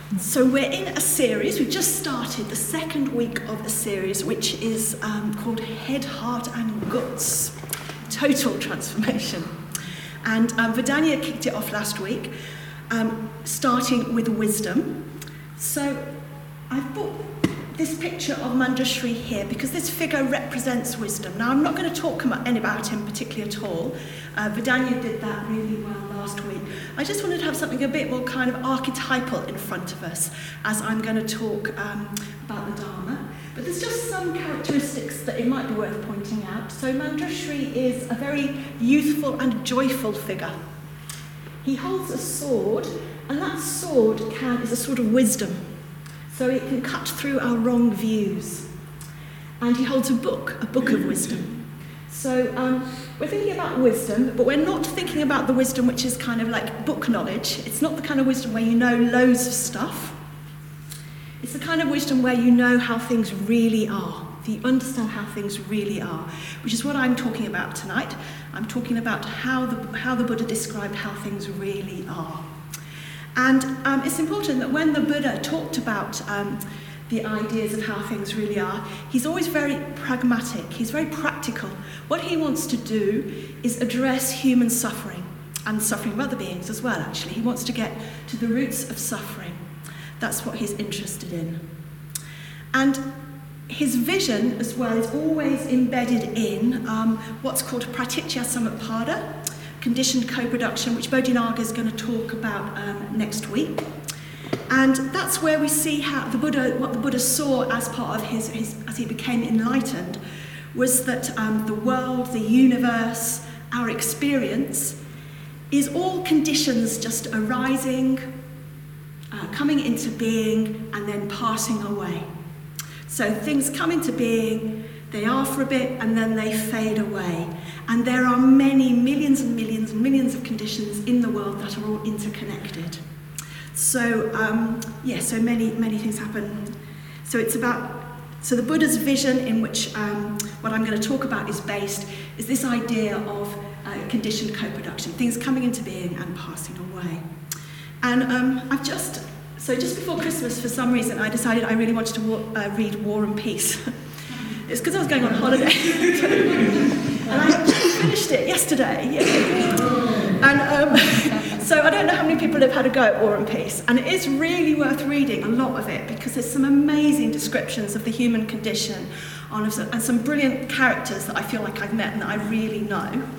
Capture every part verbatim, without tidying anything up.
So we're in a series, we've just started the second week of a series which is um, called Head, Heart and Guts, Total Transformation. And um, Vidania kicked it off last week, um, starting with wisdom. So I've put this picture of Manjushri here because this figure represents wisdom. Now I'm not going to talk about him particularly at all. Uh, Vidania did that really well last week. I just wanted to have something a bit more kind of archetypal in front of us as I'm going to talk um, about the Dharma. But there's just some characteristics that it might be worth pointing out. So Manjushri is a very youthful and joyful figure. He holds a sword, and that sword can, is a sword of wisdom. So it can cut through our wrong views. And he holds a book, a book of wisdom. So um, we're thinking about wisdom, but we're not thinking about the wisdom which is kind of like book knowledge. It's not the kind of wisdom where you know loads of stuff. It's the kind of wisdom where you know how things really are, that you understand how things really are, which is what I'm talking about tonight. I'm talking about how the, how the Buddha described how things really are. And um, it's important that when the Buddha talked about um, the ideas of how things really are, he's always very pragmatic, he's very practical. What he wants to do is address human suffering, and suffering of other beings as well, actually. He wants to get to the roots of suffering. That's what he's interested in. And his vision, as well, is always embedded in um, what's called pratitya samutpada, conditioned co-production, which Bodhinaga is going to talk about um, next week. And that's where we see how the Buddha, what the Buddha saw as part of his, his as he became enlightened, was that um, the world, the universe, our experience is all conditions just arising, uh, coming into being, and then passing away. So things come into being, they are for a bit, and then they fade away. And there are many, millions and millions and millions of conditions in the world that are all interconnected. So, um, yeah, so many, many things happen. So it's about, so the Buddha's vision, in which um, what I'm going to talk about is based, is this idea of uh, conditioned co-production, things coming into being and passing away. And um, I've just, so just before Christmas, for some reason, I decided I really wanted to war, uh, read War and Peace. It's because I was going on holiday. And I finished it yesterday. Yeah. And um, so I don't know how many people have had a go at War and Peace. And it is really worth reading a lot of it because there's some amazing descriptions of the human condition on, and some brilliant characters that I feel like I've met and that I really know.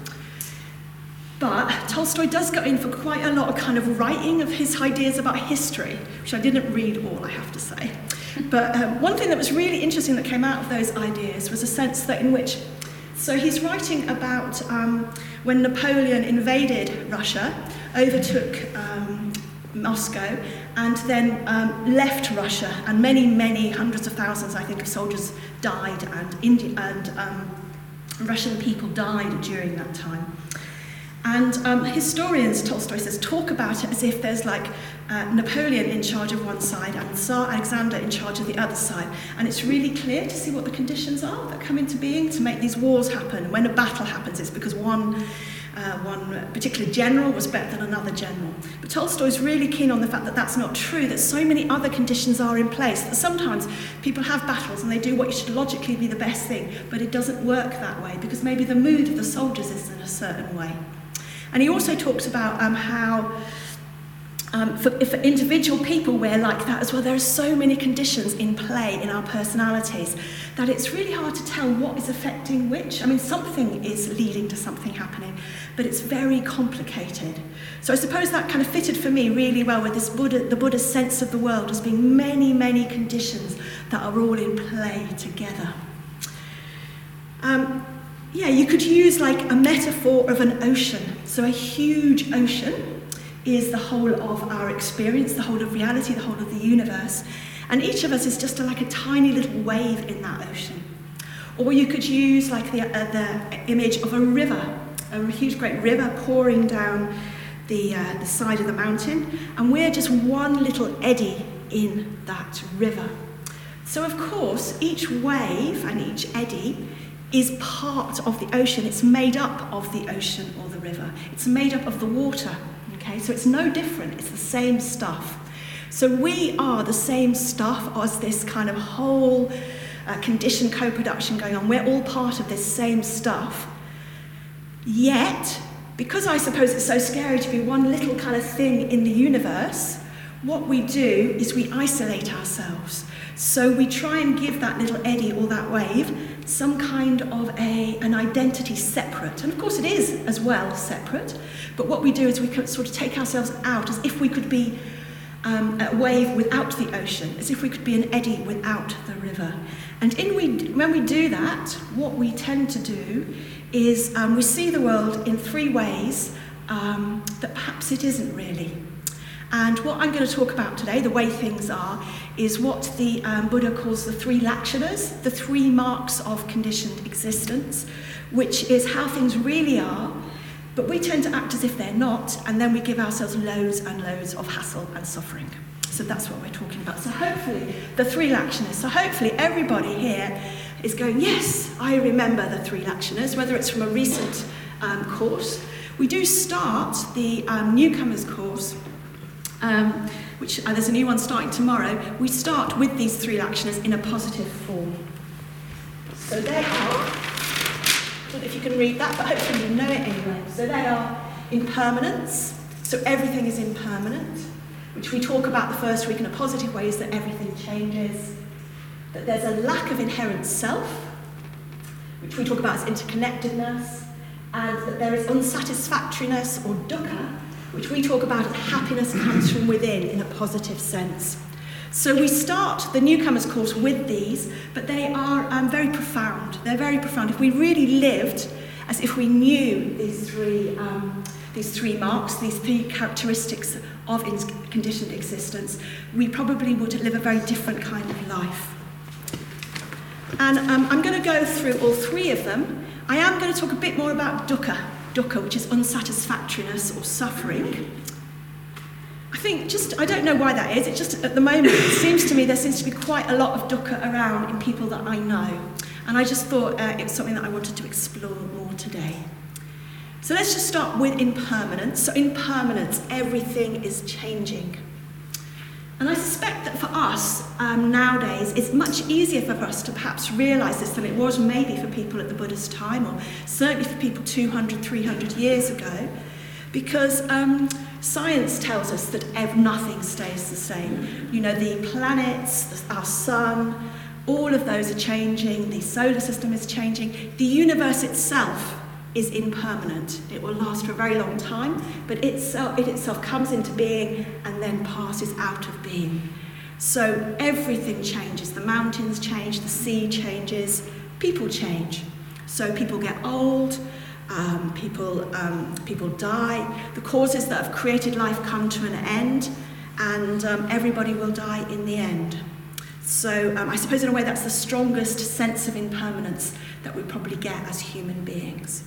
But Tolstoy does go in for quite a lot of kind of writing of his ideas about history, which I didn't read all, I have to say. But um, one thing that was really interesting that came out of those ideas was a sense that in which, so he's writing about um, when Napoleon invaded Russia, overtook um, Moscow, and then um, left Russia, and many, many hundreds of thousands, I think, of soldiers died, and, Indi- and um, Russian people died during that time. And um, historians, Tolstoy says, talk about it as if there's like uh, Napoleon in charge of one side and Tsar Alexander in charge of the other side. And it's really clear to see what the conditions are that come into being to make these wars happen. When a battle happens, it's because one, uh, one particular general was better than another general. But Tolstoy's really keen on the fact that that's not true, that so many other conditions are in place, that sometimes people have battles and they do what should logically be the best thing, but it doesn't work that way because maybe the mood of the soldiers is in a certain way. And he also talks about um, how, um, for, for individual people, we're like that as well. There are so many conditions in play in our personalities that it's really hard to tell what is affecting which. I mean, something is leading to something happening, but it's very complicated. So I suppose that kind of fitted for me really well with this Buddha, the Buddha's sense of the world as being many, many conditions that are all in play together. Um, Yeah, you could use like a metaphor of an ocean. So a huge ocean is the whole of our experience, the whole of reality, the whole of the universe. And each of us is just a, like a tiny little wave in that ocean. Or you could use like the, uh, the image of a river, a huge great river pouring down the, uh, the side of the mountain. And we're just one little eddy in that river. So of course, each wave and each eddy is part of the ocean. It's made up of the ocean or the river. It's made up of the water, okay? So it's no different, it's the same stuff. So we are the same stuff as this kind of whole uh, conditioned co-production going on. We're all part of this same stuff. Yet, because I suppose it's so scary to be one little kind of thing in the universe, what we do is we isolate ourselves. So we try and give that little eddy or that wave some kind of a, an identity separate. And of course it is as well separate, but what we do is we can sort of take ourselves out as if we could be um, a wave without the ocean, as if we could be an eddy without the river. And in we, when we do that, what we tend to do is um, we see the world in three ways um, that perhaps it isn't really. And what I'm going to talk about today, the way things are, is what the um, Buddha calls the three lakshanas, the three marks of conditioned existence, which is how things really are, but we tend to act as if they're not, and then we give ourselves loads and loads of hassle and suffering. So that's what we're talking about. So hopefully, the three lakshanas, so hopefully everybody here is going, yes, I remember the three lakshanas, whether it's from a recent um, course. We do start the um, newcomers course, Um, which uh, there's a new one starting tomorrow. We start with these three lakshanas in a positive form. So they are, I don't know if you can read that, but hopefully you know it anyway. So they are impermanence, so everything is impermanent, which we talk about the first week in a positive way, is that everything changes, that there's a lack of inherent self, which we talk about as interconnectedness, and that there is unsatisfactoriness or dukkha, which we talk about as happiness comes from within in a positive sense. So we start the newcomers course with these, but they are um, very profound. They're very profound. If we really lived as if we knew these three, um, these three marks, these three characteristics of conditioned existence, we probably would live a very different kind of life. And um, I'm going to go through all three of them. I am going to talk a bit more about dukkha. Dukkha, which is unsatisfactoriness or suffering. I think just, I don't know why that is, it just, at the moment, it seems to me there seems to be quite a lot of dukkha around in people that I know. And I just thought uh, it was something that I wanted to explore more today. So let's just start with impermanence. So impermanence, everything is changing. And I suspect that for us, um, nowadays, it's much easier for us to perhaps realise this than it was maybe for people at the Buddha's time, or certainly for people two hundred, three hundred years ago, because um, science tells us that ev- nothing stays the same. You know, the planets, our sun, all of those are changing, the solar system is changing, the universe itself is impermanent. It will last for a very long time, but itself, it itself comes into being and then passes out of being. So everything changes. The mountains change, the sea changes, people change. So people get old, um, people, um, people die, the causes that have created life come to an end, and um, everybody will die in the end. So um, I suppose in a way that's the strongest sense of impermanence that we probably get as human beings.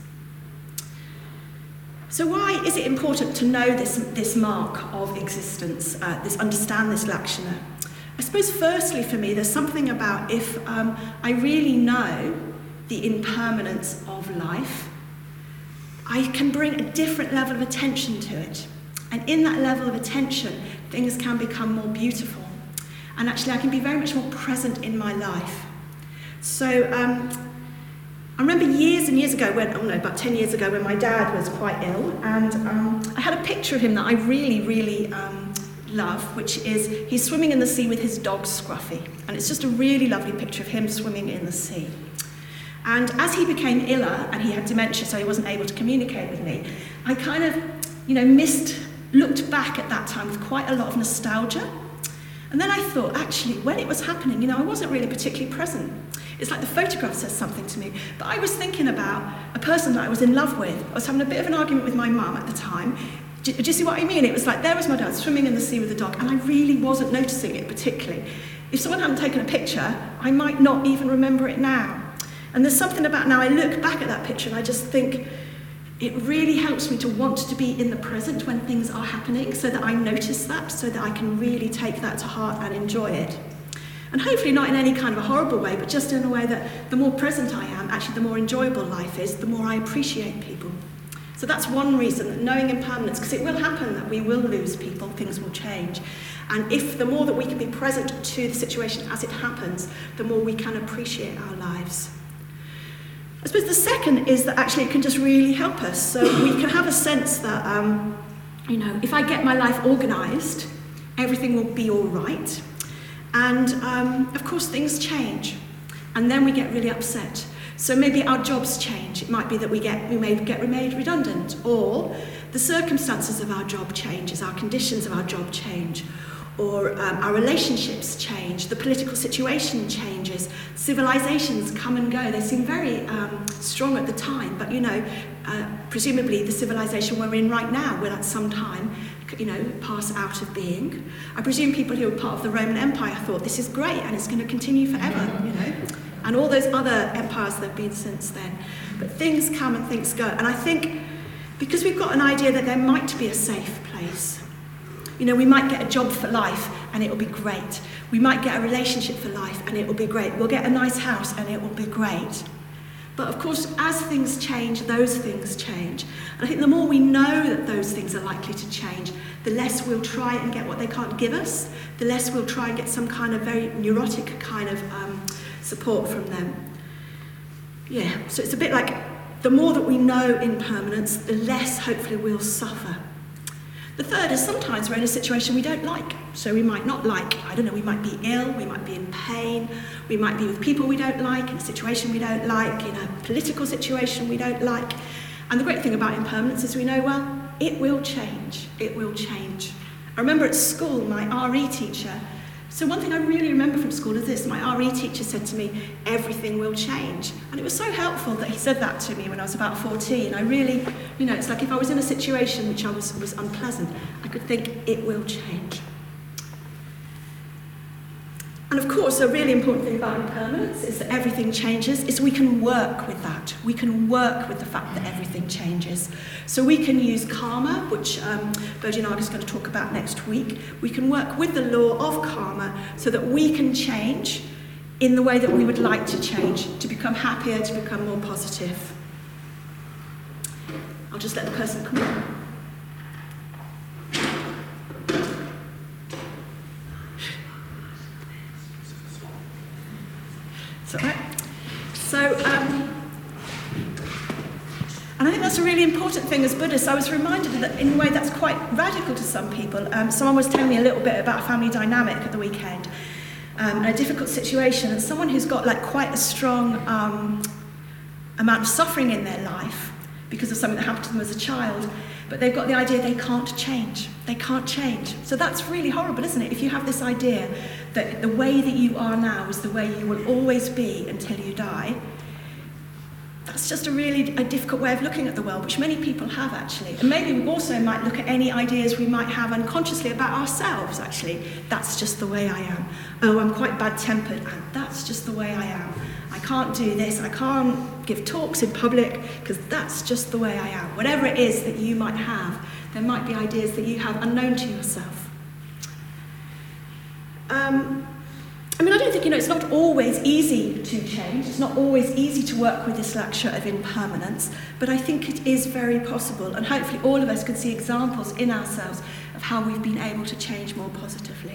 So why is it important to know this, this mark of existence, uh, this understand this lakshana? I suppose firstly for me there's something about if um, I really know the impermanence of life, I can bring a different level of attention to it. And in that level of attention, things can become more beautiful. And actually I can be very much more present in my life. So um, I remember years and years ago, when, oh no, about ten years ago, when my dad was quite ill, and um, I had a picture of him that I really, really um, love, which is he's swimming in the sea with his dog Scruffy. And it's just a really lovely picture of him swimming in the sea. And as he became iller, and he had dementia, so he wasn't able to communicate with me, I kind of, you know, missed, looked back at that time with quite a lot of nostalgia. And then I thought, actually, when it was happening, you know, I wasn't really particularly present. It's like the photograph says something to me. But I was thinking about a person that I was in love with. I was having a bit of an argument with my mum at the time. Do, do you see what I mean? It was like, there was my dad swimming in the sea with the dog, and I really wasn't noticing it particularly. If someone hadn't taken a picture, I might not even remember it now. And there's something about now I look back at that picture and I just think it really helps me to want to be in the present when things are happening, so that I notice that, so that I can really take that to heart and enjoy it. And hopefully not in any kind of a horrible way, but just in a way that the more present I am, actually the more enjoyable life is, the more I appreciate people. So that's one reason, that knowing impermanence, because it will happen that we will lose people, things will change. And if the more that we can be present to the situation as it happens, the more we can appreciate our lives. I suppose the second is that actually it can just really help us. So we can have a sense that, um, you know, if I get my life organised, everything will be all right. And um, of course things change. And then we get really upset. So maybe our jobs change. It might be that we get we may get made redundant, or the circumstances of our job changes, our conditions of our job change, or um, our relationships change, the political situation changes, civilizations come and go. They seem very um, strong at the time, but you know, uh, presumably the civilization we're in right now will at some time, you know, pass out of being. I presume people who were part of the Roman Empire thought this is great and it's going to continue forever, you know, and all those other empires that have been since then. But things come and things go, and I think because we've got an idea that there might be a safe place. You know, we might get a job for life and it will be great. We might get a relationship for life and it will be great. We'll get a nice house and it will be great. But of course, as things change, those things change. And I think the more we know that those things are likely to change, the less we'll try and get what they can't give us, the less we'll try and get some kind of very neurotic kind of um, support from them. Yeah, so it's a bit like the more that we know impermanence, the less hopefully we'll suffer. The third is sometimes we're in a situation we don't like. So we might not like, I don't know, we might be ill, we might be in pain, we might be with people we don't like, in a situation we don't like, in a political situation we don't like. And the great thing about impermanence is we know, well, it will change, it will change. I remember at school, my R E teacher, so one thing I really remember from school is this, my R E teacher said to me, everything will change. And it was so helpful that he said that to me when I was about fourteen. I really, you know, it's like if I was in a situation which I was, was unpleasant, I could think it will change. And of course, a really important thing about impermanence is that everything changes, is we can work with that. We can work with the fact that everything changes. So we can use karma, which um, Bojji Naga is going to talk about next week. We can work with the law of karma so that we can change in the way that we would like to change, to become happier, to become more positive. I'll just let the person come in. Right. So, um, and I think that's a really important thing as Buddhists. I was reminded that in a way that's quite radical to some people. Um, someone was telling me a little bit about a family dynamic at the weekend, um, and a difficult situation, and someone who's got like quite a strong um, amount of suffering in their life because of something that happened to them as a child, but they've got the idea they can't change. They can't change. So that's really horrible, isn't it? If you have this idea that the way that you are now is the way you will always be until you die, that's just a really a difficult way of looking at the world, which many people have actually. And maybe we also might look at any ideas we might have unconsciously about ourselves actually. That's just the way I am. Oh, I'm quite bad-tempered, and that's just the way I am. I can't do this, I can't give talks in public, because that's just the way I am. Whatever it is that you might have, there might be ideas that you have unknown to yourself. Um, I mean, I don't think, you know, it's not always easy to change. It's not always easy to work with this lecture of impermanence, but I think it is very possible, and hopefully all of us can see examples in ourselves of how we've been able to change more positively.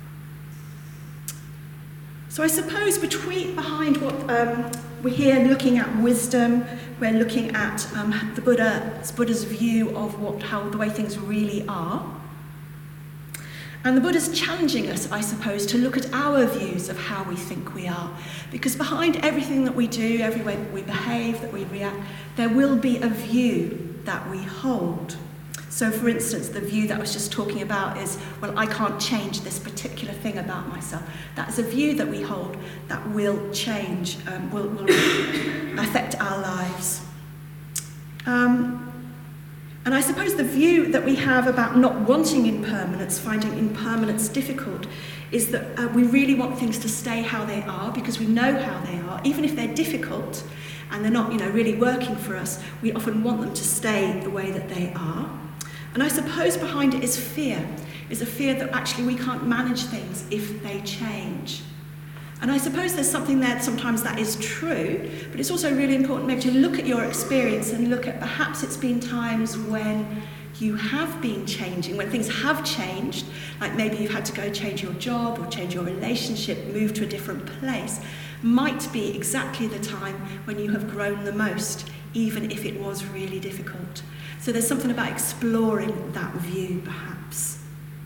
So I suppose between, behind what um, we're here looking at wisdom, we're looking at um, the Buddha's, Buddha's view of what, how the way things really are. And the Buddha's challenging us, I suppose, to look at our views of how we think we are. Because behind everything that we do, every way we behave, that we react, there will be a view that we hold. So, for instance, the view that I was just talking about is, well, I can't change this particular thing about myself. That is a view that we hold that will change, um, will, will affect our lives. Um, and I suppose the view that we have about not wanting impermanence, finding impermanence difficult, is that uh, we really want things to stay how they are because we know how they are. Even if they're difficult and they're not, you know, really working for us, we often want them to stay the way that they are. And I suppose behind it is fear, is a fear that actually we can't manage things if they change. And I suppose there's something there sometimes that is true, but it's also really important maybe to look at your experience and look at perhaps it's been times when you have been changing, when things have changed, like maybe you've had to go change your job or change your relationship, move to a different place, might be exactly the time when you have grown the most, even if it was really difficult. So there's something about exploring that view, perhaps.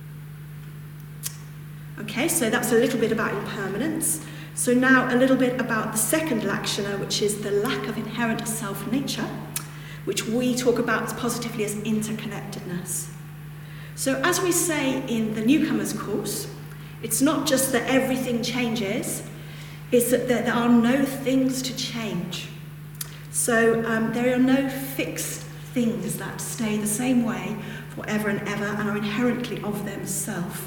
Okay, so that's a little bit about impermanence. So now a little bit about the second Lakshana, which is the lack of inherent self-nature, which we talk about positively as interconnectedness. So as we say in the Newcomers course, it's not just that everything changes, it's that there are no things to change. So um, there are no fixed things that stay the same way forever and ever and are inherently of themselves.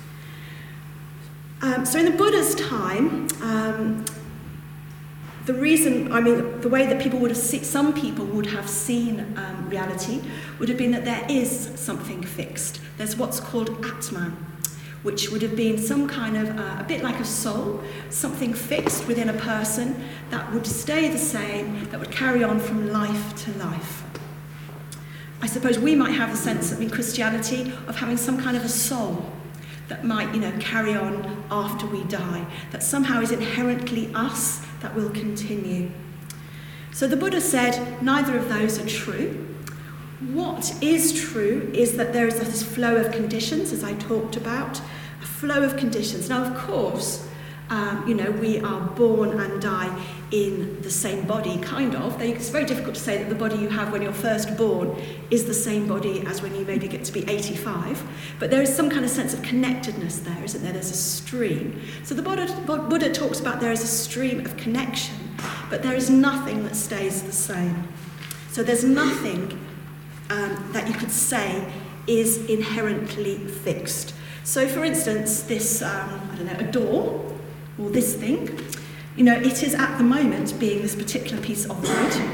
Um, so in the Buddha's time, um, the reason, I mean, the way that people would have seen, some people would have seen um, reality would have been that there is something fixed. There's what's called Atman, which would have been some kind of, uh, a bit like a soul, something fixed within a person that would stay the same, that would carry on from life to life. I suppose we might have the sense in Christianity of having some kind of a soul that might, you know, carry on after we die, that somehow is inherently us, that will continue. So the Buddha said neither of those are true. What is true is that there is this flow of conditions, as I talked about, a flow of conditions. Now, of course, um, you know, we are born and die in the same body, kind of. It's very difficult to say that the body you have when you're first born is the same body as when you maybe get to be eighty-five. But there is some kind of sense of connectedness there, isn't there? There's a stream. So the Buddha, Buddha talks about there is a stream of connection, but there is nothing that stays the same. So there's nothing um, that you could say is inherently fixed. So for instance, this, um, I don't know, a door, or this thing, you know, it is at the moment being this particular piece of wood.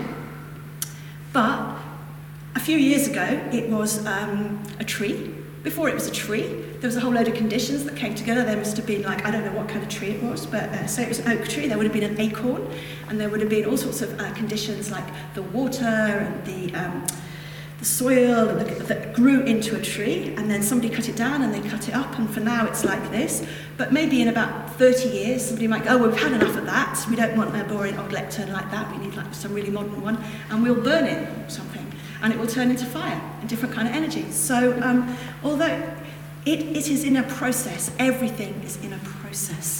But a few years ago, it was um, a tree. Before it was a tree, there was a whole load of conditions that came together. There must have been, like, I don't know what kind of tree it was, but uh, say it was an oak tree, there would have been an acorn, and there would have been all sorts of uh, conditions like the water and the um, the soil and the, that grew into a tree, and then somebody cut it down and they cut it up, and for now it's like this. But maybe in about thirty years, somebody might go, oh, well, we've had enough of that. We don't want a boring old lectern like that. We need like some really modern one, and we'll burn it or something, and it will turn into fire, a different kind of energy. So um, although it, it is in a process, everything is in a process.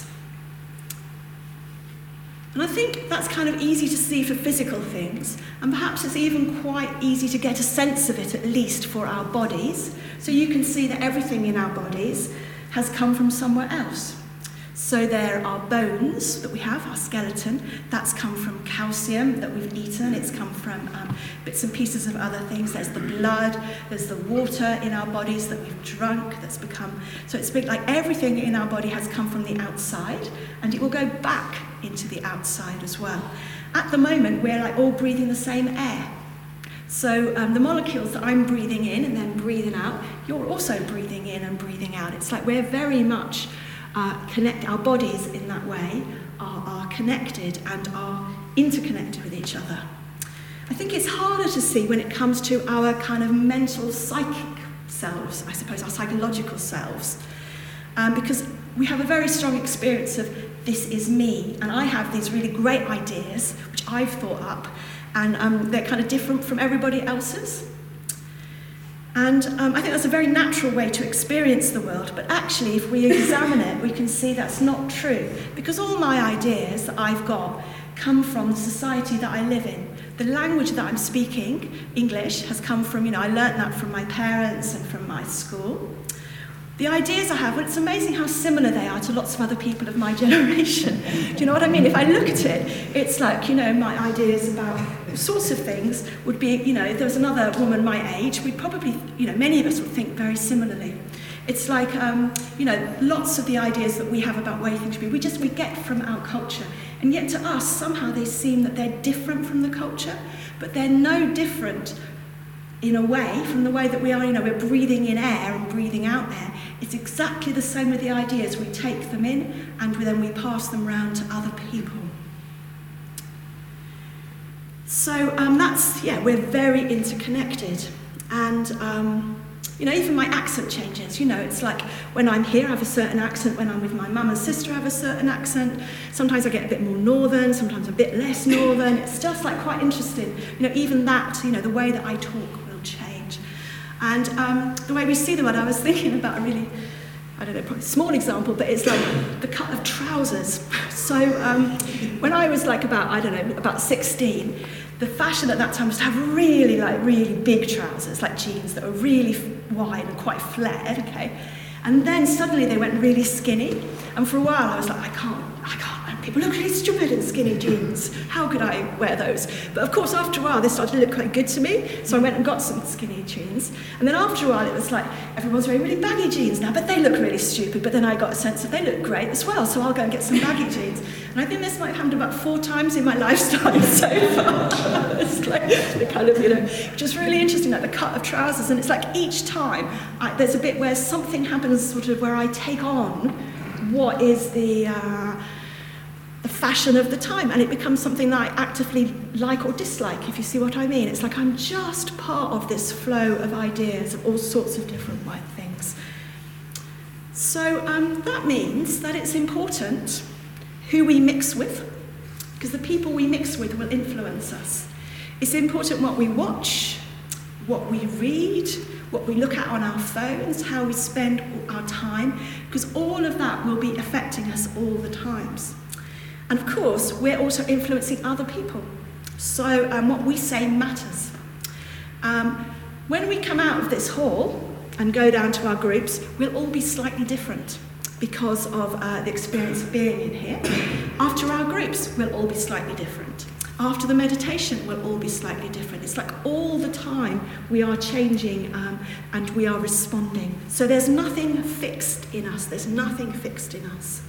And I think that's kind of easy to see for physical things, and perhaps it's even quite easy to get a sense of it, at least for our bodies. So you can see that everything in our bodies has come from somewhere else. So there are bones that we have, our skeleton, that's come from calcium that we've eaten, it's come from um, bits and pieces of other things. There's the blood, there's the water in our bodies that we've drunk, that's become, so it's big, like everything in our body has come from the outside, and it will go back into the outside as well. At the moment, we're like all breathing the same air. So um, the molecules that I'm breathing in and then breathing out, you're also breathing in and breathing out. It's like we're very much Uh, connect, our bodies in that way are, are connected and are interconnected with each other. I think it's harder to see when it comes to our kind of mental, psychic selves, I suppose, our psychological selves, um, because we have a very strong experience of this is me, and I have these really great ideas, which I've thought up, and um, they're kind of different from everybody else's. And um, I think that's a very natural way to experience the world, but actually if we examine it, we can see that's not true, because all my ideas that I've got come from the society that I live in. The language that I'm speaking, English, has come from, you know, I learnt that from my parents and from my school. The ideas I have, well, it's amazing how similar they are to lots of other people of my generation. Do you know what I mean? If I look at it, it's like, you know, my ideas about all sorts of things would be, you know, if there was another woman my age, we'd probably, you know, many of us would think very similarly. It's like, um, you know, lots of the ideas that we have about way things should be, we just, we get from our culture. And yet to us, somehow they seem that they're different from the culture, but they're no different in a way, from the way that we are, you know, we're breathing in air and breathing out air. It's exactly the same with the ideas. We take them in and then we pass them round to other people. So um, that's, yeah, we're very interconnected. And, um, you know, even my accent changes. You know, it's like when I'm here, I have a certain accent. When I'm with my mum and sister, I have a certain accent. Sometimes I get a bit more northern, sometimes a bit less northern. It's just like quite interesting. You know, even that, you know, the way that I talk will change. And um, the way we see the world, I was thinking about a really, I don't know, probably small example, but it's like the cut of trousers. So um, when I was like about, I don't know, about sixteen, the fashion at that time was to have really, like, really big trousers, like jeans that were really wide and quite flared, okay? And then suddenly they went really skinny, and for a while I was like, I can't, I can't, and people look really stupid in skinny jeans. How could I wear those? But of course, after a while, they started to look quite good to me, so I went and got some skinny jeans. And then after a while, it was like, everyone's wearing really baggy jeans now, but they look really stupid. But then I got a sense that they look great as well, so I'll go and get some baggy jeans. And I think this might have happened about four times in my lifetime so far. It's like the kind of, you know, just really interesting, like the cut of trousers. And it's like each time, I, there's a bit where something happens, sort of where I take on what is the, uh, the fashion of the time, and it becomes something that I actively like or dislike, if you see what I mean. It's like I'm just part of this flow of ideas of all sorts of different white things. So um, that means that it's important who we mix with, because the people we mix with will influence us. It's important what we watch, what we read, what we look at on our phones, how we spend our time, because all of that will be affecting us all the times. And of course, we're also influencing other people. So um, what we say matters. Um, when we come out of this hall and go down to our groups, we'll all be slightly different because of uh, the experience of being in here. After our groups, we'll all be slightly different. After the meditation, we'll all be slightly different. It's like all the time we are changing um, and we are responding. So there's nothing fixed in us. There's nothing fixed in us.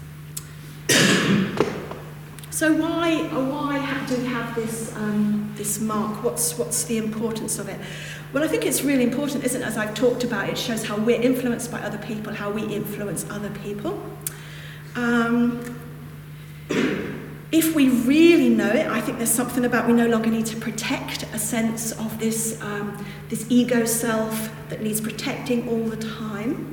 So why, why do we have this, um, this mark? What's, what's the importance of it? Well, I think it's really important, isn't it? As I've talked about, it shows how we're influenced by other people, how we influence other people. Um, if we really know it, I think there's something about we no longer need to protect a sense of this, um, this ego self that needs protecting all the time.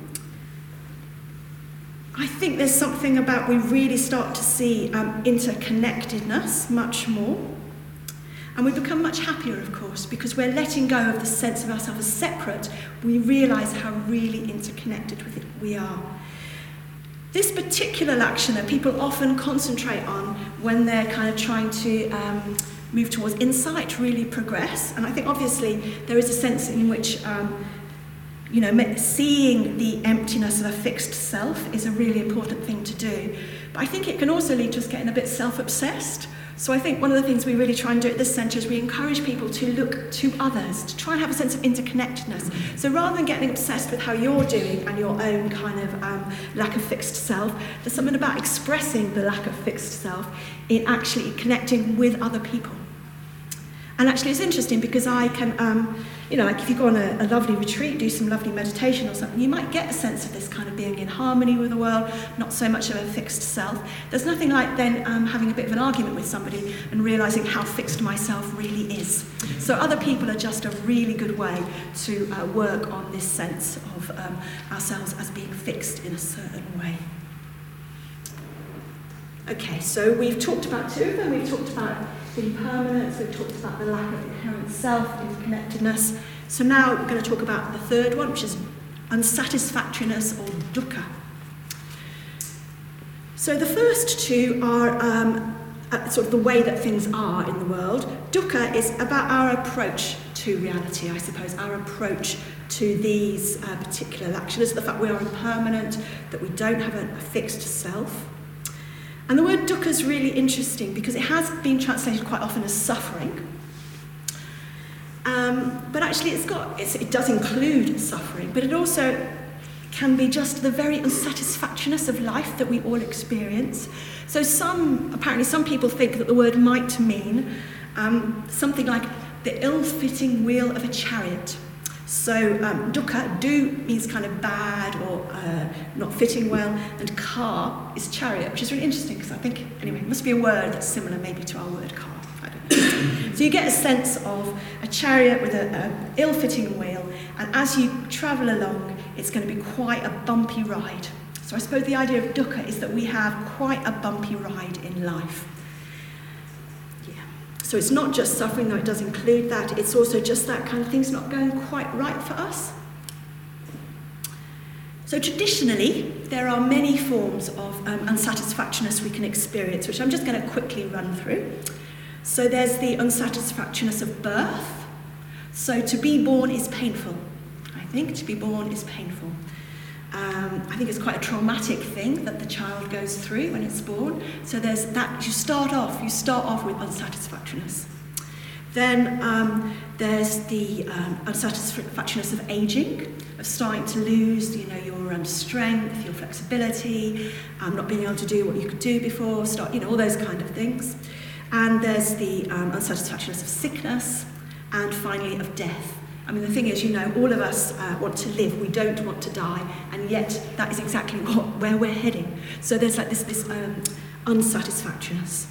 I think there's something about we really start to see um, interconnectedness much more. And we become much happier, of course, because we're letting go of the sense of ourselves as separate. We realise how really interconnected with it we are. This particular Lakshana people often concentrate on when they're kind of trying to um, move towards insight, really progress. And I think obviously there is a sense in which um, you know, seeing the emptiness of a fixed self is a really important thing to do. But I think it can also lead to us getting a bit self-obsessed. So I think one of the things we really try and do at this centre is we encourage people to look to others, to try and have a sense of interconnectedness. So rather than getting obsessed with how you're doing and your own kind of um, lack of fixed self, there's something about expressing the lack of fixed self in actually connecting with other people. And actually it's interesting because I can, um, you know, like if you go on a, a lovely retreat, do some lovely meditation or something, you might get a sense of this kind of being in harmony with the world, not so much of a fixed self. There's nothing like then um, having a bit of an argument with somebody and realising how fixed myself really is. So other people are just a really good way to uh, work on this sense of um, ourselves as being fixed in a certain way. Okay, so we've talked about two of them. We've talked about impermanence, we've talked about the lack of inherent self, interconnectedness. So now we're going to talk about the third one, which is unsatisfactoriness or dukkha. So the first two are um, uh, sort of the way that things are in the world. Dukkha is about our approach to reality, I suppose, our approach to these uh, particular lakshanas, the fact we are impermanent, that we don't have a, a fixed self. And the word dukkha is really interesting because it has been translated quite often as suffering. Um, but actually it's got, it's, it does include suffering, but it also can be just the very unsatisfactoriness of life that we all experience. So some, apparently some people think that the word might mean um, something like the ill-fitting wheel of a chariot. So um, dukkha, du means kind of bad or uh, not fitting well, and ka is chariot, which is really interesting because I think, anyway, it must be a word that's similar maybe to our word car. I don't know. So you get a sense of a chariot with an ill-fitting wheel, And as you travel along, it's going to be quite a bumpy ride. So I suppose the idea of dukkha is that we have quite a bumpy ride in life. Yeah. So it's not just suffering, though it does include that. It's also just that kind of thing's not going quite right for us. So traditionally, there are many forms of um, unsatisfactoriness we can experience, which I'm just going to quickly run through. So there's the unsatisfactoriness of birth. So to be born is painful. I think to be born is painful. Um, I think it's quite a traumatic thing that the child goes through when it's born. So there's that, you start off, you start off with unsatisfactoriness. Then um, there's the um, unsatisfactoriness of aging, of starting to lose, you know, your um, strength, your flexibility, um, not being able to do what you could do before, start, you know, all those kind of things. And there's the um, unsatisfactoriness of sickness, and finally of death. I mean, the thing is, you know, all of us uh, want to live, we don't want to die, and yet that is exactly what, where we're heading. So there's like this, this um, unsatisfactoriness.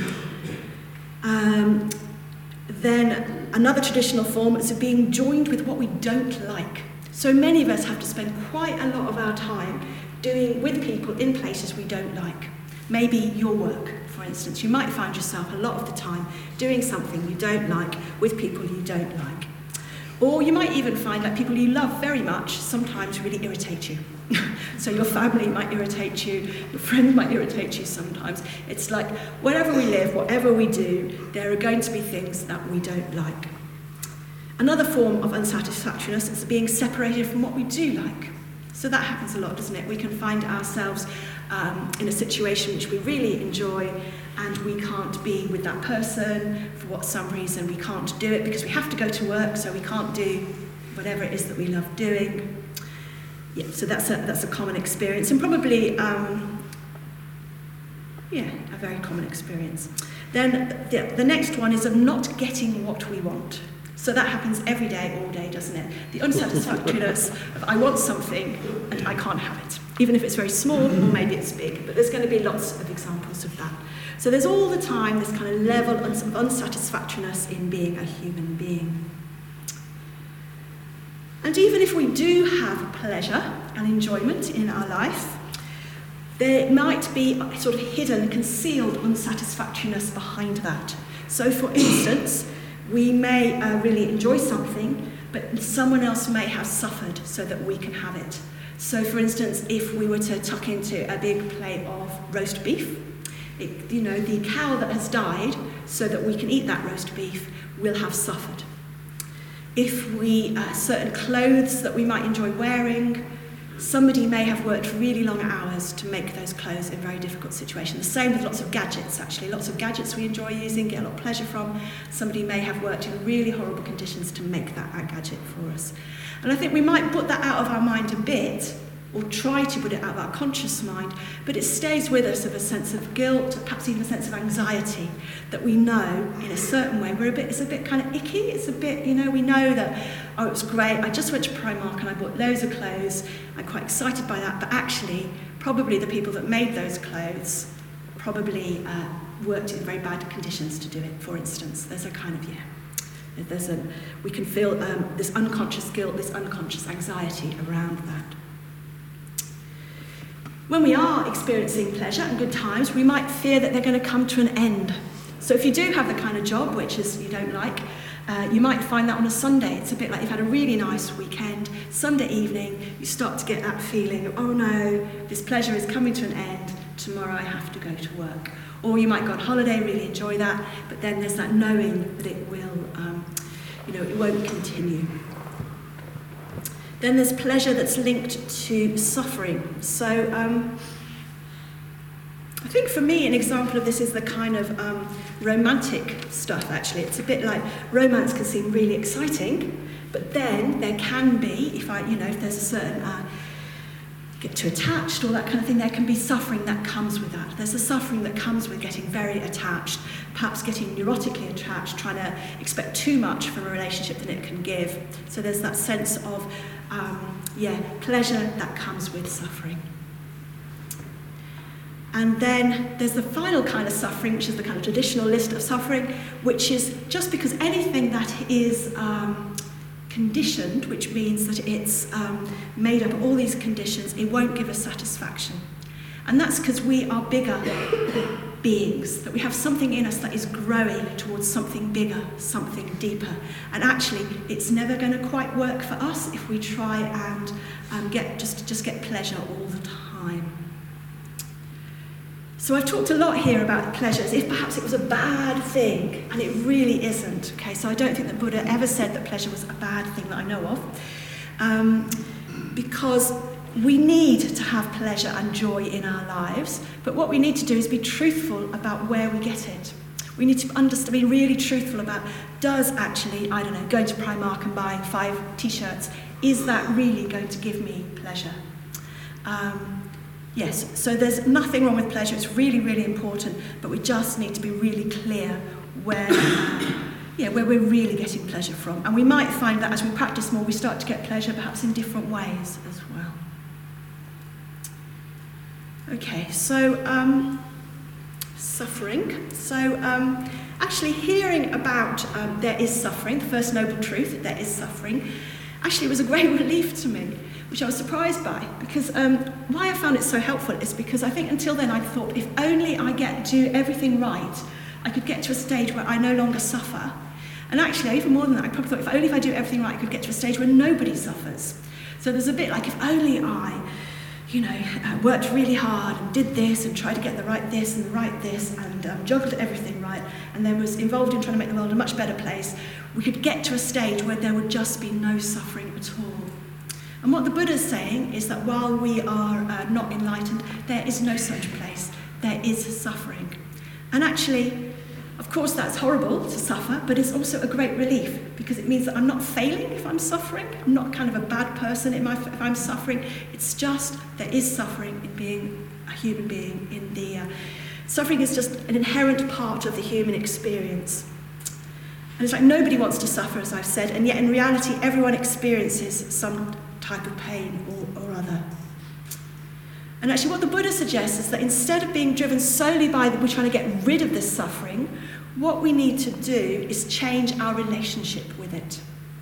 Um, then another traditional form is of being joined with what we don't like. So many of us have to spend quite a lot of our time doing with people in places we don't like. Maybe your work, for instance. You might find yourself a lot of the time doing something you don't like with people you don't like. Or you might even find that people you love very much sometimes really irritate you. So your family might irritate you, your friends might irritate you sometimes. It's like wherever we live, whatever we do, there are going to be things that we don't like. Another form of unsatisfactoriness is being separated from what we do like. So that happens a lot, doesn't it? We can find ourselves um, in a situation which we really enjoy, and we can't be with that person for what some reason. We can't do it because we have to go to work, so we can't do whatever it is that we love doing. Yeah, so that's a that's a common experience, and probably um, yeah, a very common experience. Then the, the next one is of not getting what we want. So that happens every day, all day, doesn't it? The unsatisfactoriness of I want something and I can't have it, even if it's very small or maybe it's big. But there's going to be lots of examples of that. So there's all the time this kind of level of unsatisfactoriness in being a human being. And even if we do have pleasure and enjoyment in our life, there might be a sort of hidden, concealed unsatisfactoriness behind that. So for instance, we may uh, really enjoy something, but someone else may have suffered so that we can have it. So for instance, if we were to tuck into a big plate of roast beef, it, you know, the cow that has died so that we can eat that roast beef will have suffered. If we, uh, certain clothes that we might enjoy wearing, somebody may have worked really long hours to make those clothes in very difficult situations. The same with lots of gadgets, actually. Lots of gadgets we enjoy using, get a lot of pleasure from. Somebody may have worked in really horrible conditions to make that, that gadget for us. And I think we might put that out of our mind a bit, or try to put it out of our conscious mind, but it stays with us of a sense of guilt, perhaps even a sense of anxiety, that we know in a certain way we're a bit, it's a bit kind of icky, it's a bit, you know, we know that, oh, it was great, I just went to Primark and I bought loads of clothes, I'm quite excited by that, but actually, probably the people that made those clothes probably uh, worked in very bad conditions to do it, for instance. There's a kind of, yeah, there's a, we can feel um, this unconscious guilt, this unconscious anxiety around that. When we are experiencing pleasure and good times, we might fear that they're going to come to an end. So if you do have the kind of job which is you don't like, uh, you might find that on a Sunday. It's a bit like you've had a really nice weekend, Sunday evening, you start to get that feeling of, oh no, this pleasure is coming to an end, tomorrow I have to go to work. Or you might go on holiday, really enjoy that, but then there's that knowing that it will, um, you know, it won't continue. Then there's pleasure that's linked to suffering. So um, I think for me an example of this is the kind of um, romantic stuff, actually. It's a bit like romance can seem really exciting, but then there can be, if I, you know, if there's a certain, uh, get too attached or that kind of thing, there can be suffering that comes with that. There's a suffering that comes with getting very attached, perhaps getting neurotically attached, trying to expect too much from a relationship than it can give. So there's that sense of, um, yeah, pleasure that comes with suffering. And then there's the final kind of suffering, which is the kind of traditional list of suffering, which is just because anything that is um, conditioned, which means that it's um, made up of all these conditions, it won't give us satisfaction. And that's because we are bigger beings, that we have something in us that is growing towards something bigger, something deeper. And actually, it's never going to quite work for us if we try and um, get just, just get pleasure all the time. So I've talked a lot here about pleasure as if perhaps it was a bad thing, and it really isn't. Okay, so I don't think that Buddha ever said that pleasure was a bad thing that I know of, um, because we need to have pleasure and joy in our lives, but what we need to do is be truthful about where we get it. We need to understand, be really truthful about, does actually, I don't know, going to Primark and buying five t-shirts, is that really going to give me pleasure? Um, Yes, so there's nothing wrong with pleasure. It's really, really important, but we just need to be really clear where, um, yeah, where we're really getting pleasure from. And we might find that as we practice more, we start to get pleasure perhaps in different ways as well. Okay, so um, suffering. So um, actually hearing about um, there is suffering, the first noble truth, that there is suffering, actually was a great relief to me, which I was surprised by, because um, why I found it so helpful is because I think until then I thought if only I get do everything right, I could get to a stage where I no longer suffer. And actually, even more than that, I probably thought if only if I do everything right, I could get to a stage where nobody suffers. So there's a bit like if only I, you know, uh, worked really hard and did this and tried to get the right this and the right this and um, juggled everything right and then was involved in trying to make the world a much better place, we could get to a stage where there would just be no suffering at all. And what the Buddha's saying is that while we are uh, not enlightened, there is no such place. There is suffering. And actually, of course, that's horrible to suffer, but it's also a great relief because it means that I'm not failing if I'm suffering. I'm not kind of a bad person if I'm suffering. It's just there is suffering in being a human being. In the uh, suffering is just an inherent part of the human experience. And it's like nobody wants to suffer, as I've said, and yet in reality, everyone experiences some type of pain or, or other. And actually what the Buddha suggests is that instead of being driven solely by that we're trying to get rid of this suffering, what we need to do is change our relationship with it.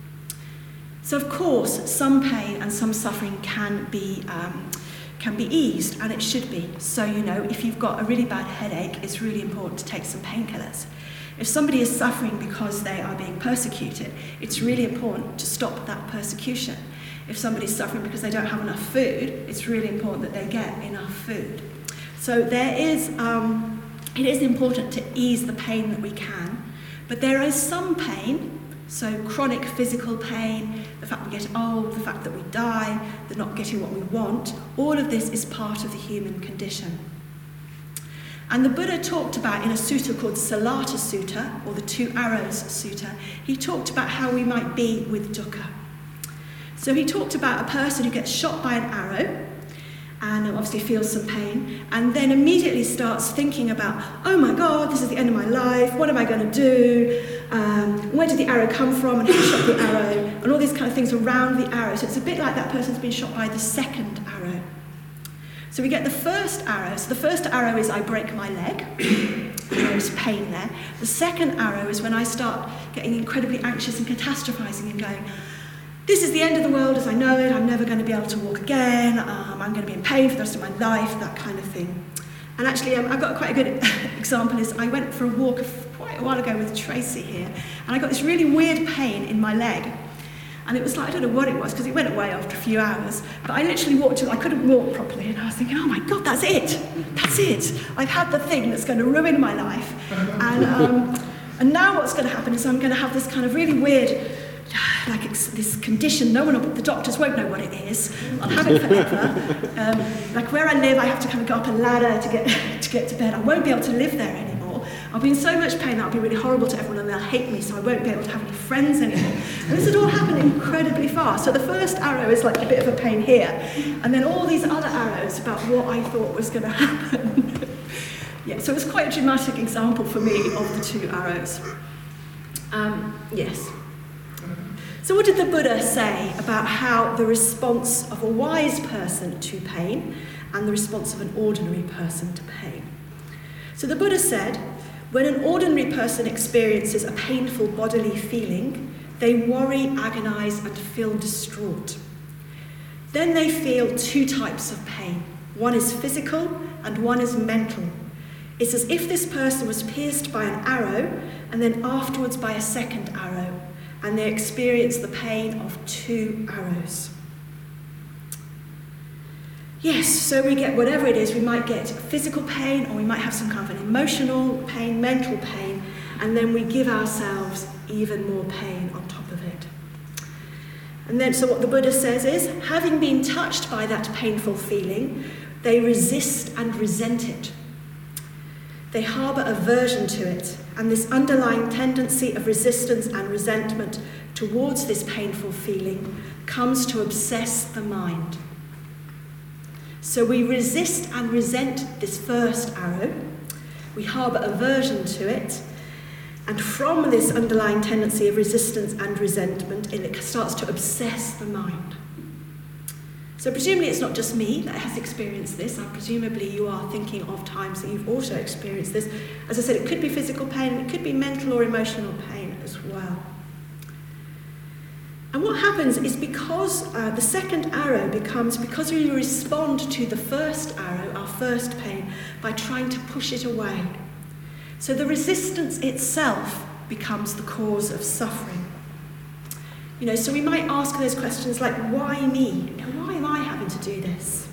So of course, some pain and some suffering can be um, can be eased, and it should be. So, you know, if you've got a really bad headache, it's really important to take some painkillers. If somebody is suffering because they are being persecuted, it's really important to stop that persecution. If somebody's suffering because they don't have enough food, it's really important that they get enough food. So there is, um, it is important to ease the pain that we can, but there is some pain, so chronic physical pain, the fact we get old, the fact that we die, the not getting what we want, all of this is part of the human condition. And the Buddha talked about in a sutta called Salata Sutta, or the Two Arrows Sutta, he talked about how we might be with dukkha. So he talked about a person who gets shot by an arrow and obviously feels some pain and then immediately starts thinking about, oh my God, this is the end of my life, what am I going to do? Um, where did the arrow come from and who shot the arrow? And all these kind of things around the arrow. So it's a bit like that person's been shot by the second arrow. So we get the first arrow. So the first arrow is I break my leg. There's pain there. The second arrow is when I start getting incredibly anxious and catastrophizing and going, this is the end of the world as I know it, I'm never going to be able to walk again, um, I'm going to be in pain for the rest of my life, that kind of thing. And actually, um, I've got quite a good example is I went for a walk quite a while ago with Tracy here, and I got this really weird pain in my leg. And it was like, I don't know what it was, because it went away after a few hours, but I literally walked, I couldn't walk properly, and I was thinking, oh my God, that's it, that's it. I've had the thing that's going to ruin my life. And, um, and now what's going to happen is I'm going to have this kind of really weird, like it's this condition, no one, the doctors won't know what it is. I'll have it forever. Um, like where I live, I have to kind of go up a ladder to get to get to bed. I won't be able to live there anymore. I'll be in so much pain that'll be really horrible to everyone and they'll hate me, so I won't be able to have any friends anymore. And this had all happened incredibly fast. So the first arrow is like a bit of a pain here, and then all these other arrows about what I thought was going to happen. Yeah, so it was quite a dramatic example for me of the two arrows. Um, yes. So what did the Buddha say about how the response of a wise person to pain and the response of an ordinary person to pain? So the Buddha said, when an ordinary person experiences a painful bodily feeling, They worry, agonize, and feel distraught. Then they feel two types of pain. One is physical and one is mental. It's as if this person was pierced by an arrow and then afterwards by a second arrow, and they experience the pain of two arrows. Yes, so we get whatever it is. We might get physical pain, or we might have some kind of an emotional pain, mental pain, and then we give ourselves even more pain on top of it. And then, so what the Buddha says is, having been touched by that painful feeling, they resist and resent it. They harbour aversion to it, and this underlying tendency of resistance and resentment towards this painful feeling comes to obsess the mind. So we resist and resent this first arrow, we harbour aversion to it, and from this underlying tendency of resistance and resentment, it starts to obsess the mind. So presumably it's not just me that has experienced this, and presumably you are thinking of times that you've also experienced this. As I said, it could be physical pain, it could be mental or emotional pain as well. And what happens is because uh, the second arrow becomes, because we respond to the first arrow, our first pain, by trying to push it away. So the resistance itself becomes the cause of suffering. You know, so we might ask those questions like, why me? You know, why am I having to do this?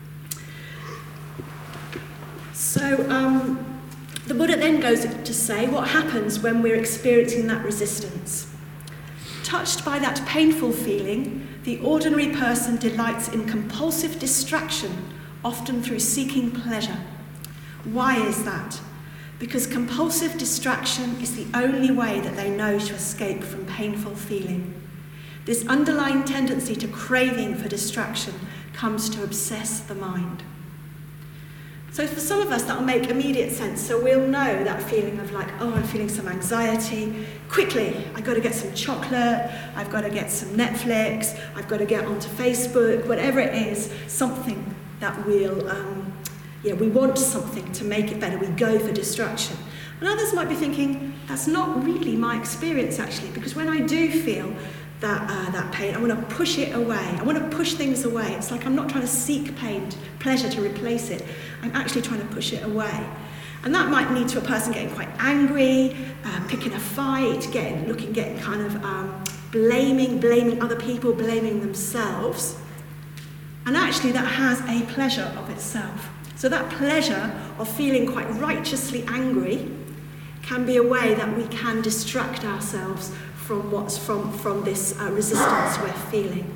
So um, the Buddha then goes to say what happens when we're experiencing that resistance. Touched by that painful feeling, the ordinary person delights in compulsive distraction, often through seeking pleasure. Why is that? Because compulsive distraction is the only way that they know to escape from painful feeling. This underlying tendency to craving for distraction comes to obsess the mind. So for some of us, that will make immediate sense. So we'll know that feeling of like, oh, I'm feeling some anxiety. Quickly, I've got to get some chocolate, I've got to get some Netflix, I've got to get onto Facebook, whatever it is, something that will, um, yeah, we want something to make it better. We go for distraction. And others might be thinking, that's not really my experience actually, because when I do feel that uh, that pain, I want to push it away. I want to push things away. It's like I'm not trying to seek pain, pleasure to replace it. I'm actually trying to push it away. And that might lead to a person getting quite angry, uh, picking a fight, getting, looking, getting kind of um, blaming, blaming other people, blaming themselves. And actually that has a pleasure of itself. So that pleasure of feeling quite righteously angry can be a way that we can distract ourselves from what's from, from this uh, resistance we're feeling.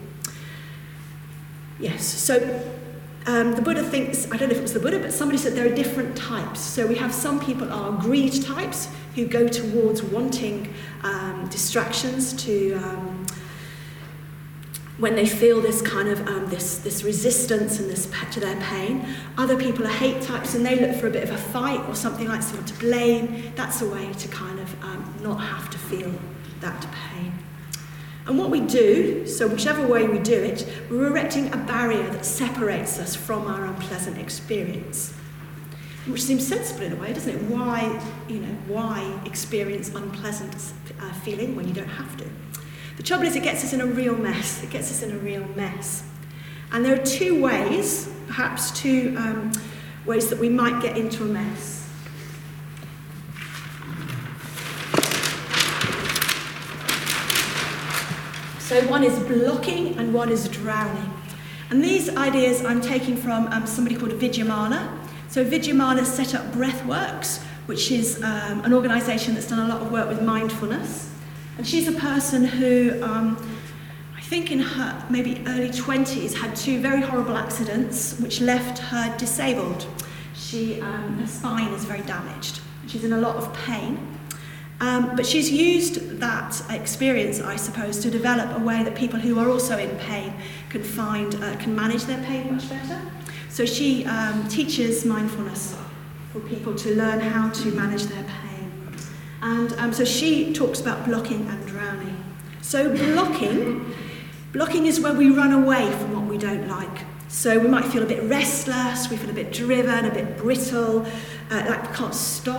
Yes, so um, the Buddha thinks, I don't know if it was the Buddha, but somebody said there are different types. So we have some people are greed types who go towards wanting um, distractions to um, when they feel this kind of um, this this resistance and this to their pain. Other people are hate types, and they look for a bit of a fight or something like someone to blame. That's a way to kind of um, not have to feel that pain. And what we do, so whichever way we do it, we're erecting a barrier that separates us from our unpleasant experience. Which seems sensible in a way, doesn't it? Why, you know, why experience unpleasant uh, feeling when you don't have to? The trouble is it gets us in a real mess. It gets us in a real mess. And there are two ways, perhaps two um, ways that we might get into a mess. So one is blocking and one is drowning. And these ideas I'm taking from um, somebody called Vidyamana. So Vidyamana set up Breathworks, which is um, an organisation that's done a lot of work with mindfulness. And she's a person who, um, I think in her maybe early twenties, had two very horrible accidents which left her disabled. She, um, her spine is very damaged. She's in a lot of pain. Um, but she's used that experience, I suppose, to develop a way that people who are also in pain can find, uh, can manage their pain much better. So she um, teaches mindfulness for people to learn how to manage their pain. And um, so she talks about blocking and drowning. So blocking, blocking is where we run away from what we don't like. So we might feel a bit restless, we feel a bit driven, a bit brittle, uh, like we can't stop.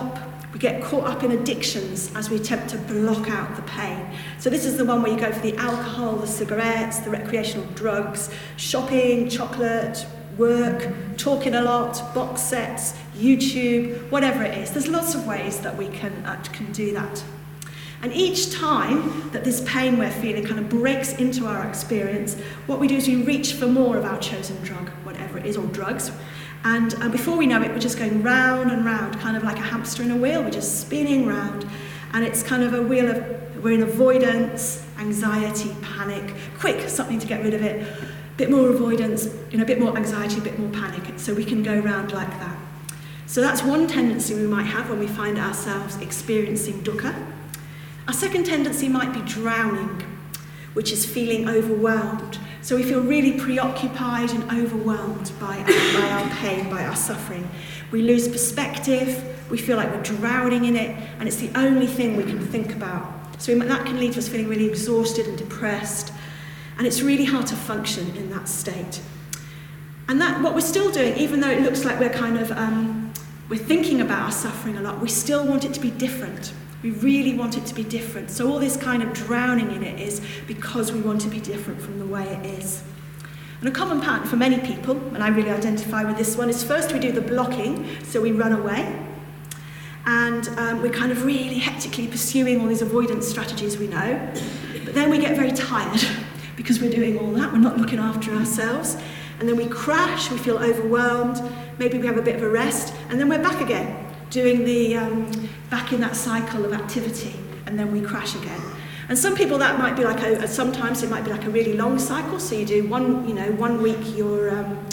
We get caught up in addictions as we attempt to block out the pain. So this is the one where you go for the alcohol, the cigarettes, the recreational drugs, shopping, chocolate, work, talking a lot, box sets, YouTube, whatever it is. There's lots of ways that we can, uh, can do that. And each time that this pain we're feeling kind of breaks into our experience, what we do is we reach for more of our chosen drug, whatever it is, or drugs. And uh, before we know it, we're just going round and round, kind of like a hamster in a wheel. We're just spinning round. And it's kind of a wheel of, we're in avoidance, anxiety, panic, quick, something to get rid of it, a bit more avoidance, you know, a bit more anxiety, a bit more panic. So we can go round like that. So that's one tendency we might have when we find ourselves experiencing dukkha. Our second tendency might be drowning, which is feeling overwhelmed. So we feel really preoccupied and overwhelmed by our, by our pain, by our suffering. We lose perspective, we feel like we're drowning in it, and it's the only thing we can think about. So that can lead to us feeling really exhausted and depressed, and it's really hard to function in that state. And that what we're still doing, even though it looks like we're kind of, um, we're thinking about our suffering a lot, we still want it to be different. We really want it to be different. So all this kind of drowning in it is because we want to be different from the way it is. And a common pattern for many people, and I really identify with this one, is first we do the blocking, so we run away. And um, we're kind of really hectically pursuing all these avoidance strategies we know. But then we get very tired because we're doing all that. We're not looking after ourselves. And then we crash, we feel overwhelmed. Maybe we have a bit of a rest, and then we're back again, doing the, um, back in that cycle of activity, and then we crash again. And some people that might be like a, sometimes it might be like a really long cycle, so you do one, you know, one week you're um,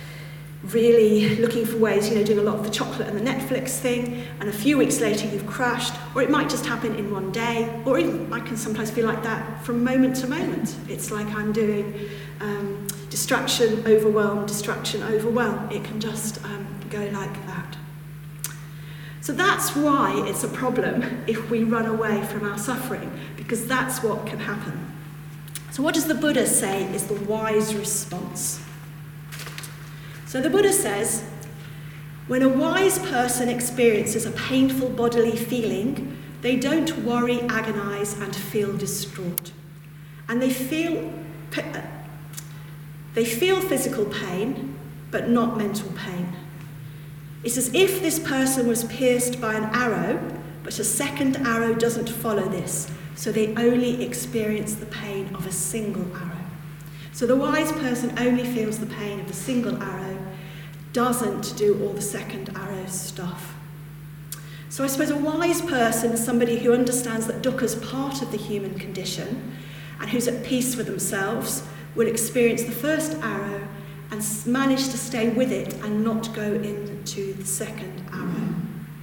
really looking for ways, you know, doing a lot of the chocolate and the Netflix thing, and a few weeks later you've crashed, or it might just happen in one day, or even I can sometimes feel like that from moment to moment. It's like I'm doing um, distraction, overwhelm, distraction, overwhelm. It can just um, go like that. So that's why it's a problem if we run away from our suffering, because that's what can happen. So what does the Buddha say is the wise response? So the Buddha says, when a wise person experiences a painful bodily feeling, they don't worry, agonize, and feel distraught. And they feel, they feel physical pain, but not mental pain. It's as if this person was pierced by an arrow, but a second arrow doesn't follow this, so they only experience the pain of a single arrow. So the wise person only feels the pain of the single arrow, doesn't do all the second arrow stuff. So I suppose a wise person is somebody who understands that dukkha is part of the human condition, and who's at peace with themselves, will experience the first arrow and manage to stay with it and not go into the second arrow.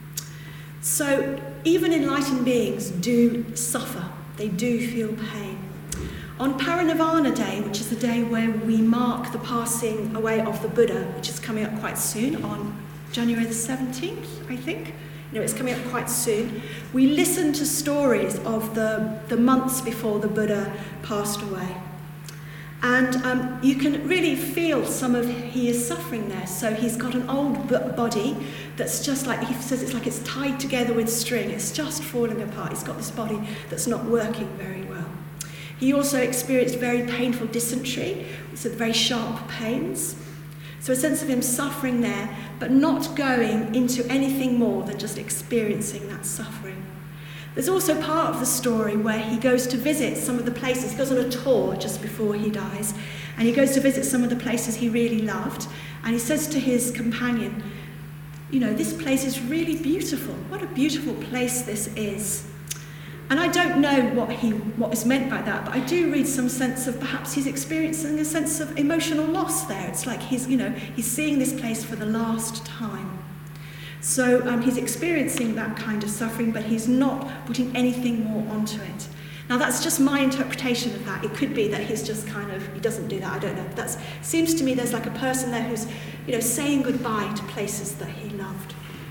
So even enlightened beings do suffer, they do feel pain. On Parinirvana Day, which is the day where we mark the passing away of the Buddha, which is coming up quite soon, on January the seventeenth, I think. You know, it's coming up quite soon. We listen to stories of the, the months before the Buddha passed away. And um, you can really feel some of his suffering there. So he's got an old b- body that's just like, he says it's like it's tied together with string. It's just falling apart. He's got this body that's not working very well. He also experienced very painful dysentery, so very sharp pains. So a sense of him suffering there, but not going into anything more than just experiencing that suffering. There's also part of the story where he goes to visit some of the places. He goes on a tour just before he dies, and he goes to visit some of the places he really loved, and he says to his companion, you know, this place is really beautiful. What a beautiful place this is. And I don't know what he what is meant by that, but I do read some sense of perhaps he's experiencing a sense of emotional loss there. It's like he's, you know, he's seeing this place for the last time. So um, he's experiencing that kind of suffering, but he's not putting anything more onto it. Now that's just my interpretation of that. It could be that he's just kind of, he doesn't do that, I don't know. That seems to me there's like a person there who's, you know, saying goodbye to places that he loved.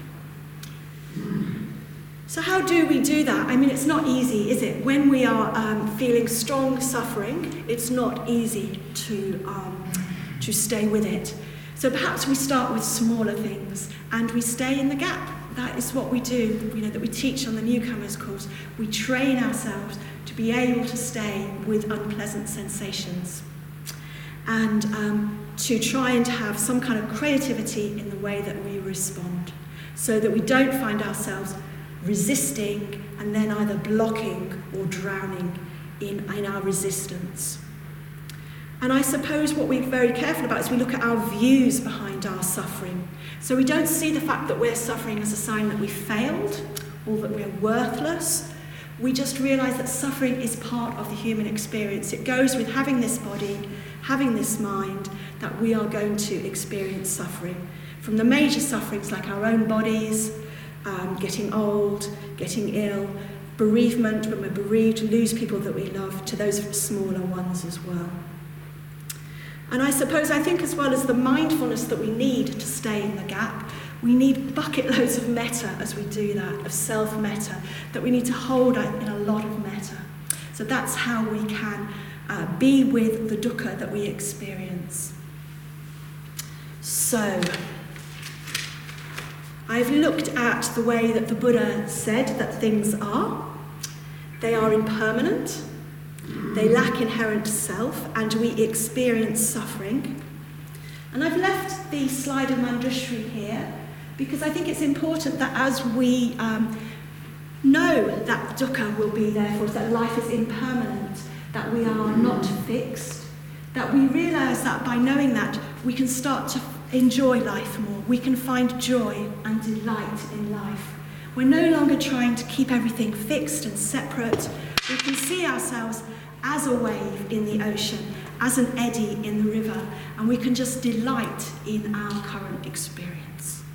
So how do we do that? I mean, it's not easy, is it? When we are um, feeling strong suffering, it's not easy to um, to stay with it. So perhaps we start with smaller things and we stay in the gap. that is what we do, you know, that we teach on the newcomers course. We train ourselves to be able to stay with unpleasant sensations, and um, to try and have some kind of creativity in the way that we respond, so that we don't find ourselves resisting and then either blocking or drowning in, in our resistance. And I suppose what we're very careful about is we look at our views behind our suffering. So we don't see the fact that we're suffering as a sign that we failed or that we're worthless. We just realise that suffering is part of the human experience. It goes with having this body, having this mind, that we are going to experience suffering. From the major sufferings like our own bodies, um, getting old, getting ill, bereavement, when we're bereaved, lose people that we love, to those smaller ones as well. And I suppose, I think as well as the mindfulness that we need to stay in the gap, we need bucket loads of metta as we do that, of self-metta, that we need to hold in a lot of metta. So that's how we can uh, be with the dukkha that we experience. So, I've looked at the way that the Buddha said that things are. They are impermanent, they lack inherent self, and we experience suffering. And I've left the slide of Manjushri here because I think it's important that as we um, know that dukkha will be there for us, that life is impermanent, that we are not fixed, that we realise that by knowing that we can start to enjoy life more, we can find joy and delight in life. We're no longer trying to keep everything fixed and separate. We can see ourselves as a wave in the ocean, as an eddy in the river, and we can just delight in our current experience.